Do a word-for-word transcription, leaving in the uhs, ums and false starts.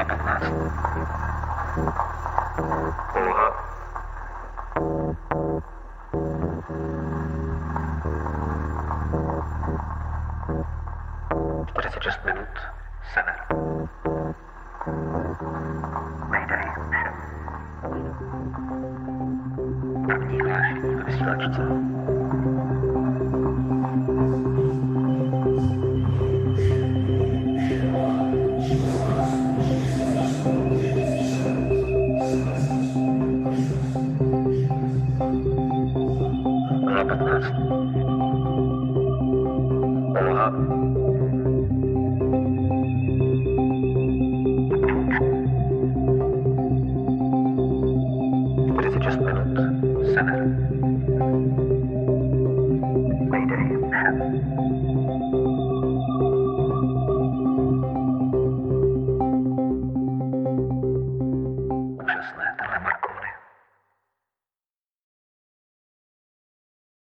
Poloha patnáct. Poloha. čtyřicet šest minut. Sever. Mayday všem. První hlášení ve vysílačce. Poloha patnáct. Poloha. čtyřicet šest minut. Sever. Mayday všem.